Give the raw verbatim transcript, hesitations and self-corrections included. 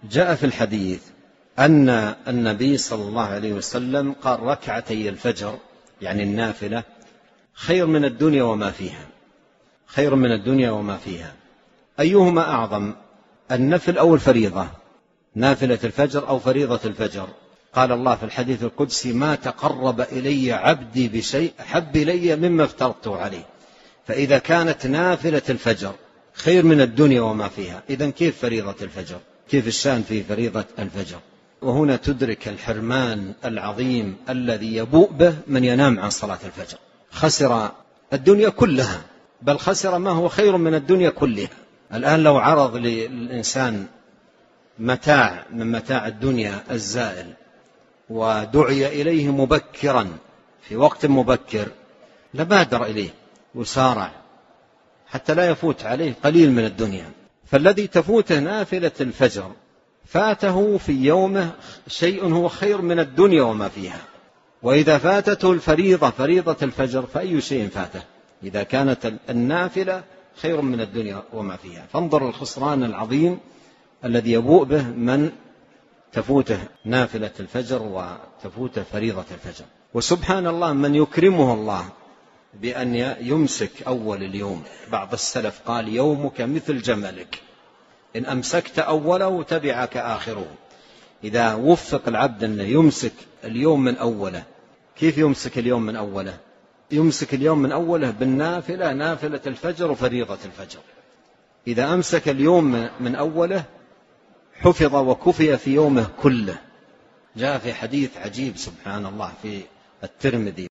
جاء في الحديث أن النبي صلى الله عليه وسلم قال ركعتي الفجر يعني النافلة خير من الدنيا وما فيها، خير من الدنيا وما فيها. أيهما أعظم، النفل أو الفريضة؟ نافلة الفجر أو فريضة الفجر؟ قال الله في الحديث القدسي ما تقرب إلي عبدي بشيء أحب إلي مما افترضته عليه. فإذا كانت نافلة الفجر خير من الدنيا وما فيها، إذن كيف فريضة الفجر؟ كيف الشأن في فريضة الفجر؟ وهنا تدرك الحرمان العظيم الذي يبوء به من ينام عن صلاة الفجر. خسر الدنيا كلها، بل خسر ما هو خير من الدنيا كلها. الآن لو عرض للإنسان متاع من متاع الدنيا الزائل ودعي إليه مبكرا في وقت مبكر لبادر إليه وسارع حتى لا يفوت عليه قليل من الدنيا. فالذي تفوته نافلة الفجر فاته في يومه شيء هو خير من الدنيا وما فيها. وإذا فاتته الفريضة فريضة الفجر فأي شيء فاته إذا كانت النافلة خير من الدنيا وما فيها. فانظر الخسران العظيم الذي يبوء به من تفوته نافلة الفجر وتفوته فريضة الفجر. وسبحان الله من يكرمه الله بأن يمسك أول اليوم. بعض السلف قال يومك مثل جملك إن أمسكت أوله تبعك آخره. إذا وفق العبد أن يمسك اليوم من أوله، كيف يمسك اليوم من أوله؟ يمسك اليوم من أوله بالنافلة، نافلة الفجر وفريضة الفجر. إذا أمسك اليوم من أوله حفظ وكفي في يومه كله. جاء في حديث عجيب سبحان الله في الترمذي